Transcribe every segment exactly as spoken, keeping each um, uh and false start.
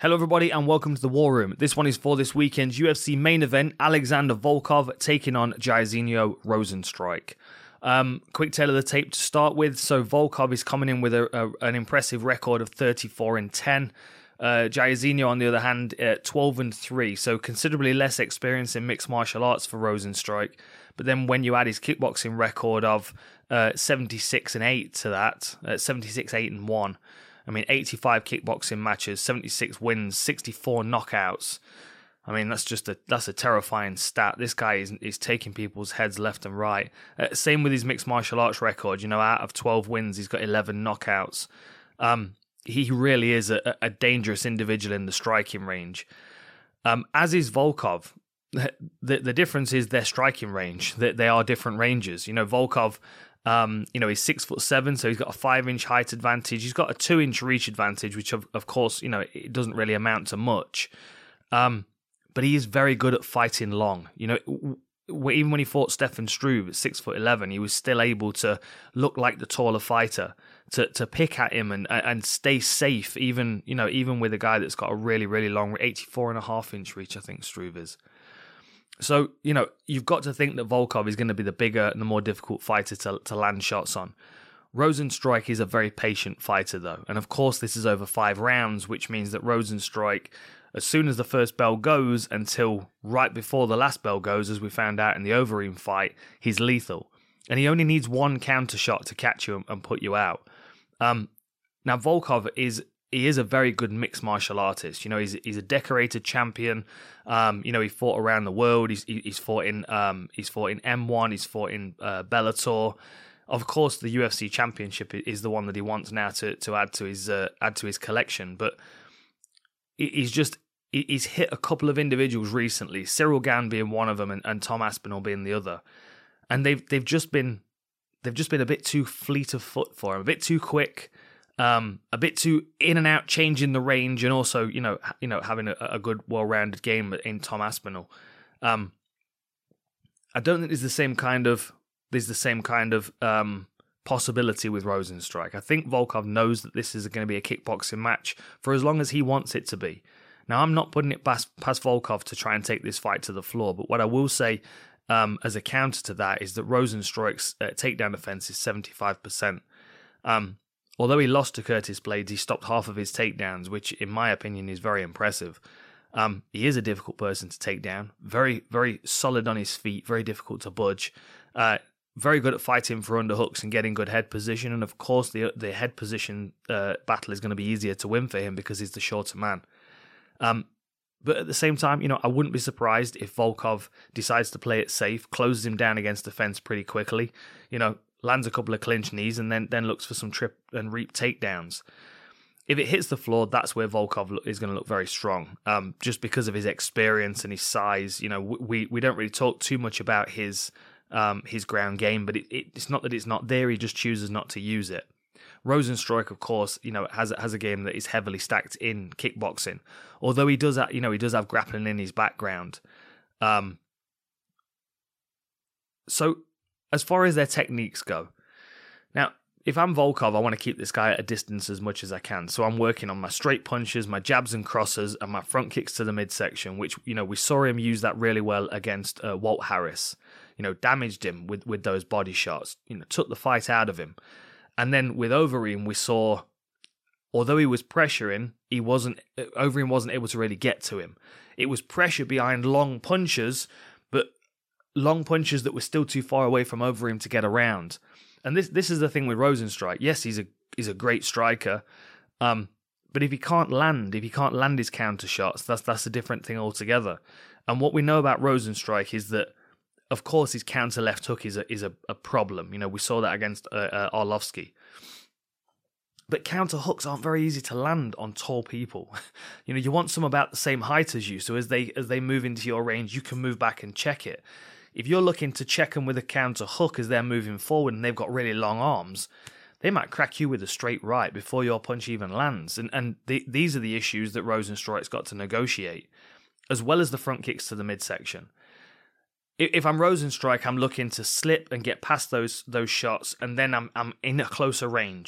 Hello everybody and welcome to the War Room. This one is for this weekend's U F C main event, Alexander Volkov taking on Jairzinho Rozenstruik. Um, quick tale of the tape to start with. So Volkov is coming in with a, a, an impressive record of thirty-four and ten. Uh, Jairzinho, on the other hand, at twelve and three, so considerably less experience in mixed martial arts for Rozenstruik. But then when you add his kickboxing record of uh, seventy-six and eight to that, uh, seventy-six eight and one, I mean, eighty-five kickboxing matches, seventy-six wins, sixty-four knockouts. I mean, that's just a that's a terrifying stat. This guy is is taking people's heads left and right. Uh, same with his mixed martial arts record. You know, out of twelve wins, he's got eleven knockouts. Um, he really is a, a dangerous individual in the striking range. Um, as is Volkov. The the difference is their striking range. That they, they are different ranges. You know, Volkov. Um, you know, he's six foot seven, so he's got a five inch height advantage. He's got a two inch reach advantage, which of, of course, you know, it doesn't really amount to much. Um, but he is very good at fighting long. You know, w- even when he fought Stefan Struve at six foot eleven, he was still able to look like the taller fighter, to to pick at him and and stay safe. Even you know, even with a guy that's got a really really long eighty-four and a half inch reach, I think Struve is. So, you know, you've got to think that Volkov is going to be the bigger and the more difficult fighter to, to land shots on. Rozenstruik is a very patient fighter, though. And of course, this is over five rounds, which means that Rozenstruik, as soon as the first bell goes until right before the last bell goes, as we found out in the Overeem fight, he's lethal. And he only needs one counter shot to catch you and put you out. Um, now, Volkov is... He is a very good mixed martial artist. You know, he's he's a decorated champion. Um, you know, he fought around the world. He's he's fought in um he's fought in M one. He's fought in uh, Bellator. Of course, the U F C Championship is the one that he wants now to to add to his uh, add to his collection. But he's just he's hit a couple of individuals recently. Cyril Gane being one of them, and, and Tom Aspinall being the other. And they've they've just been they've just been a bit too fleet of foot for him, a bit too quick. Um, a bit too in and out, changing the range, and also, you know, you know, having a, a good, well-rounded game in Tom Aspinall. Um, I don't think there's the same kind of there's the same kind of um, possibility with Rozenstruik. I think Volkov knows that this is going to be a kickboxing match for as long as he wants it to be. Now, I'm not putting it past, past Volkov to try and take this fight to the floor, but what I will say um, as a counter to that is that Rozenstruik's uh, takedown defense is seventy-five percent. Um, Although he lost to Curtis Blades, he stopped half of his takedowns, which, in my opinion, is very impressive. Um, he is a difficult person to take down. Very, very solid on his feet. Very difficult to budge. Uh, very good at fighting for underhooks and getting good head position. And, of course, the the head position uh, battle is going to be easier to win for him because he's the shorter man. Um, but at the same time, you know, I wouldn't be surprised if Volkov decides to play it safe, closes him down against the fence pretty quickly. You know, lands a couple of clinch knees, and then, then looks for some trip and reap takedowns. If it hits the floor, that's where Volkov is going to look very strong, um, just because of his experience and his size. You know, we we don't really talk too much about his um, his ground game, but it, it, it's not that it's not there. He just chooses not to use it. Rozenstruik, of course, you know, has has a game that is heavily stacked in kickboxing, although he does, have, you know, he does have grappling in his background. Um, so. As far as their techniques go, now, if I'm Volkov, I want to keep this guy at a distance as much as I can. So I'm working on my straight punches, my jabs and crosses, and my front kicks to the midsection, which, you know, we saw him use that really well against uh, Walt Harris. You know, damaged him with, with those body shots, you know, took the fight out of him. And then with Overeem, we saw, although he was pressuring, he wasn't, Overeem wasn't able to really get to him. It was pressure behind long punches, but long punches that were still too far away from Overeem to get around. And this this is the thing with Rozenstruik. Yes, he's a he's a great striker, um, but if he can't land, if he can't land his counter shots, that's that's a different thing altogether. And what we know about Rozenstruik is that, of course, his counter left hook is a is a, a problem. You know, we saw that against uh, uh, Arlovsky. But counter hooks aren't very easy to land on tall people. You know, you want some about the same height as you, so as they as they move into your range, you can move back and check it. If you're looking to check them with a counter hook as they're moving forward and they've got really long arms, they might crack you with a straight right before your punch even lands. And and the, these are the issues that Rozenstruik's got to negotiate, as well as the front kicks to the midsection. If I'm Rozenstruik, I'm looking to slip and get past those those shots, and then I'm I'm in a closer range,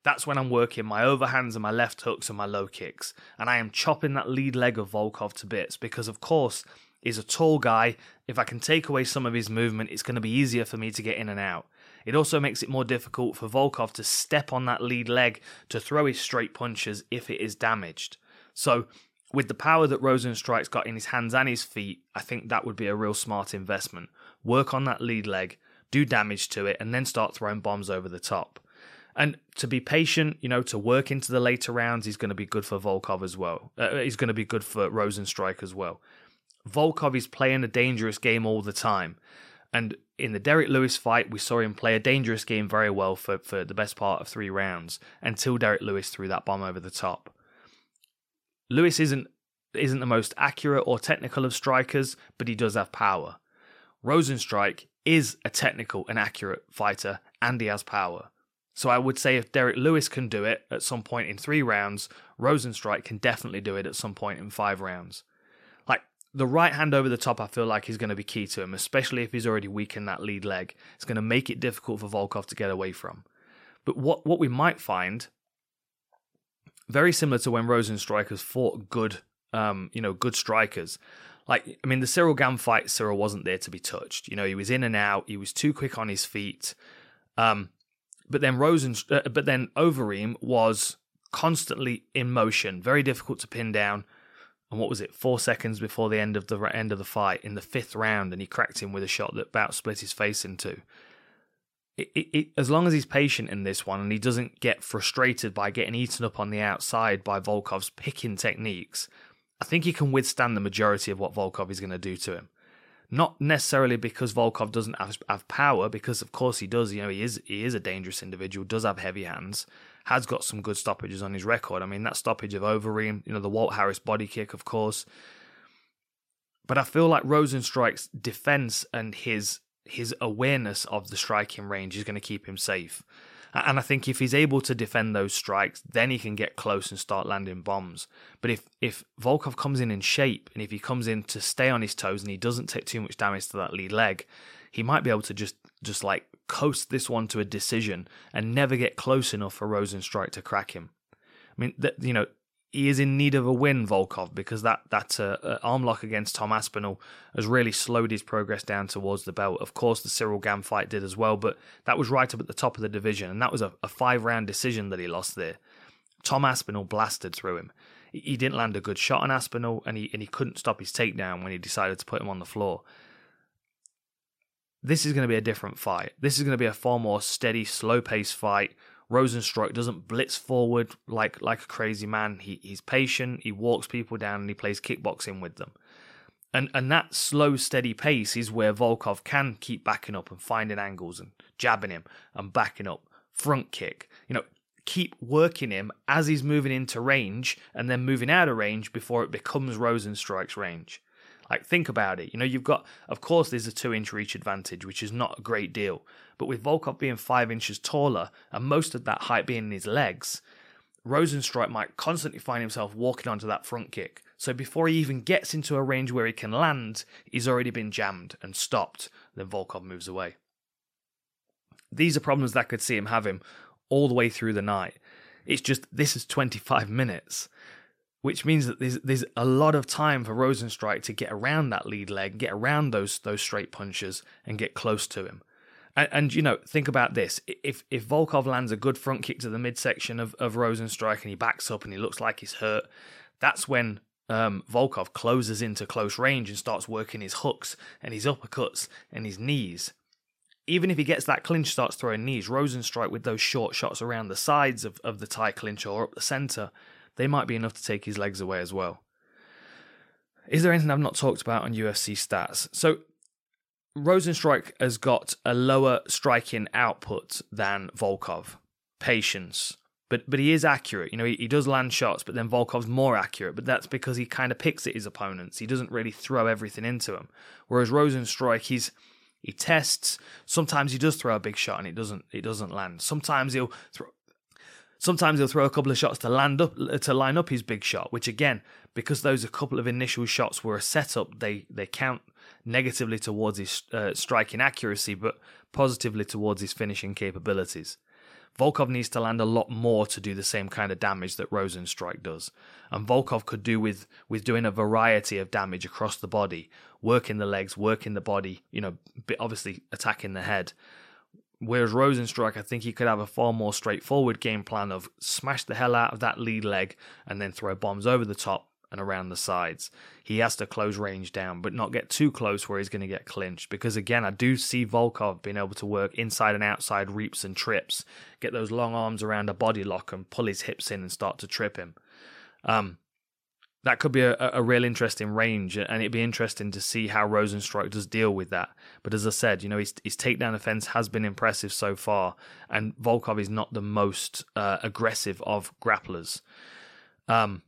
that's when I'm working my overhands and my left hooks and my low kicks. And I am chopping that lead leg of Volkov to bits because, of course, he's a tall guy. If I can take away some of his movement, it's going to be easier for me to get in and out. It also makes it more difficult for Volkov to step on that lead leg to throw his straight punches if it is damaged. So with the power that Rozenstruik's got in his hands and his feet, I think that would be a real smart investment. Work on that lead leg, do damage to it, and then start throwing bombs over the top. And to be patient, you know, to work into the later rounds is going to be good for Volkov as well. Uh, is going to be good for Rozenstruik as well. Volkov is playing a dangerous game all the time. And in the Derek Lewis fight, we saw him play a dangerous game very well for, for the best part of three rounds until Derek Lewis threw that bomb over the top. Lewis isn't isn't the most accurate or technical of strikers, but he does have power. Rozenstruik is a technical and accurate fighter, and he has power. So I would say if Derek Lewis can do it at some point in three rounds, Rozenstruik can definitely do it at some point in five rounds. Like, the right hand over the top, I feel like is going to be key to him, especially if he's already weak in that lead leg. It's going to make it difficult for Volkov to get away from. But what, what we might find, very similar to when Rozenstruik has fought good, um, you know, good strikers. Like, I mean, the Cyril Gane fight, Cyril wasn't there to be touched. You know, he was in and out. He was too quick on his feet. Um, but then Rosen, uh, but then Overeem was constantly in motion, very difficult to pin down. And what was it? Four seconds before the end of the end of the fight, in the fifth round, and he cracked him with a shot that about split his face in two. It, it, it, as long as he's patient in this one and he doesn't get frustrated by getting eaten up on the outside by Volkov's picking techniques, I think he can withstand the majority of what Volkov is going to do to him. Not necessarily because Volkov doesn't have, have power, because of course he does. You know, he is he is a dangerous individual, does have heavy hands, has got some good stoppages on his record. I mean, that stoppage of Overeem, you know, the Walt Harris body kick, of course. But I feel like Rozenstruik's defense and his his awareness of the striking range is going to keep him safe. And I think if he's able to defend those strikes, then he can get close and start landing bombs. But if, if Volkov comes in in shape, and if he comes in to stay on his toes and he doesn't take too much damage to that lead leg, he might be able to just, just like coast this one to a decision and never get close enough for Rozenstruik to crack him. I mean, that, you know, he is in need of a win, Volkov, because that, that uh, uh, arm lock against Tom Aspinall has really slowed his progress down towards the belt. Of course, the Cyril Gane fight did as well, but that was right up at the top of the division, and that was a, a five-round decision that he lost there. Tom Aspinall blasted through him. He, he didn't land a good shot on Aspinall, and he, and he couldn't stop his takedown when he decided to put him on the floor. This is going to be a different fight. This is going to be a far more steady, slow-paced fight. Rozenstruik doesn't blitz forward like like a crazy man. He he's patient, he walks people down, and he plays kickboxing with them. And and that slow, steady pace is where Volkov can keep backing up and finding angles and jabbing him and backing up. Front kick. You know, keep working him as he's moving into range and then moving out of range before it becomes Rozenstruik's range. Like, think about it. You know, you've got, of course, there's a two-inch reach advantage, which is not a great deal. But with Volkov being five inches taller and most of that height being in his legs, Rozenstruik might constantly find himself walking onto that front kick. So before he even gets into a range where he can land, he's already been jammed and stopped. Then Volkov moves away. These are problems that could see him have him all the way through the night. It's just, this is twenty-five minutes. Which means that there's there's a lot of time for Rozenstruik to get around that lead leg, get around those those straight punches, and get close to him. And, and you know, think about this: if if Volkov lands a good front kick to the midsection of of Rozenstruik and he backs up and he looks like he's hurt, that's when um, Volkov closes into close range and starts working his hooks and his uppercuts and his knees. Even if he gets that clinch, starts throwing knees, Rozenstruik with those short shots around the sides of, of the tie clinch or up the center, they might be enough to take his legs away as well. Is there anything I've not talked about on U F C stats? So, Rozenstruik has got a lower striking output than Volkov. Patience. But but he is accurate. You know, he, he does land shots, but then Volkov's more accurate. But that's because he kind of picks at his opponents. He doesn't really throw everything into them. Whereas Rozenstruik, he's he tests. Sometimes he does throw a big shot and it doesn't it doesn't land. Sometimes he'll throw Sometimes he'll throw a couple of shots to land up to line up his big shot, which again, because those a couple of initial shots were a setup, they they count negatively towards his uh, striking accuracy, but positively towards his finishing capabilities. Volkov needs to land a lot more to do the same kind of damage that Rozenstruik does. And Volkov could do with, with doing a variety of damage across the body, working the legs, working the body, you know, obviously attacking the head. Whereas Rozenstruik, I think he could have a far more straightforward game plan of smash the hell out of that lead leg and then throw bombs over the top and around the sides. He has to close range down, but not get too close where he's going to get clinched. Because again, I do see Volkov being able to work inside and outside reaps and trips, get those long arms around a body lock and pull his hips in and start to trip him. Um, that could be a, a real interesting range, and it'd be interesting to see how Rozenstruik does deal with that. But as I said, you know, his, his takedown offense has been impressive so far, and Volkov is not the most uh, aggressive of grapplers. Um,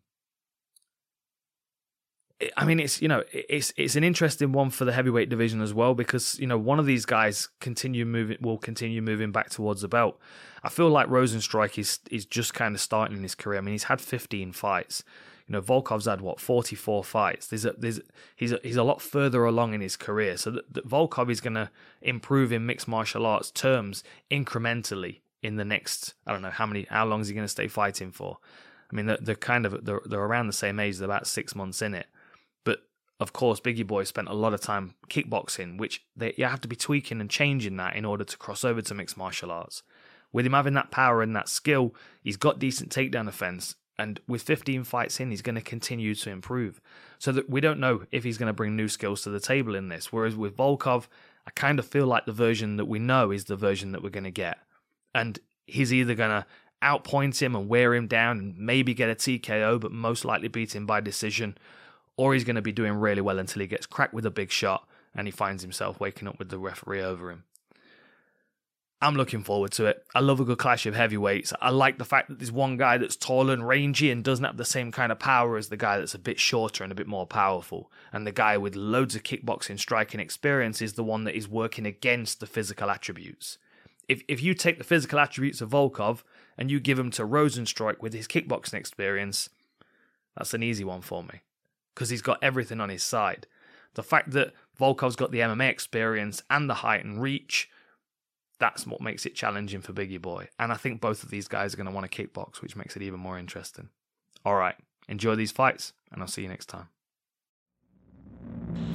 I mean, it's, you know, it's it's an interesting one for the heavyweight division as well, because, you know, one of these guys continue moving will continue moving back towards the belt. I feel like Rozenstruik is is just kind of starting his career. I mean, he's had fifteen fights. You know, Volkov's had what forty-four fights. There's a there's he's a, he's a lot further along in his career. So that, that Volkov is going to improve in mixed martial arts terms incrementally in the next, I don't know how many how long is he going to stay fighting for. I mean, they're, they're kind of they're, they're around the same age. They're about six months in it. But of course, Biggie Boy spent a lot of time kickboxing, which they, you have to be tweaking and changing that in order to cross over to mixed martial arts. With him having that power and that skill, he's got decent takedown offense, and with fifteen fights in, he's going to continue to improve. So that we don't know if he's going to bring new skills to the table in this. Whereas with Volkov, I kind of feel like the version that we know is the version that we're going to get, and he's either going to outpoint him and wear him down and maybe get a T K O, but most likely beat him by decision, or he's going to be doing really well until he gets cracked with a big shot and he finds himself waking up with the referee over him. I'm looking forward to it. I love a good clash of heavyweights. I like the fact that there's one guy that's tall and rangy and doesn't have the same kind of power as the guy that's a bit shorter and a bit more powerful. And the guy with loads of kickboxing striking experience is the one that is working against the physical attributes. If if you take the physical attributes of Volkov and you give them to Rozenstruik with his kickboxing experience, that's an easy one for me, because he's got everything on his side. The fact that Volkov's got the M M A experience and the height and reach, that's what makes it challenging for Biggie Boy. And I think both of these guys are going to want to kickbox, which makes it even more interesting. All right, enjoy these fights, and I'll see you next time.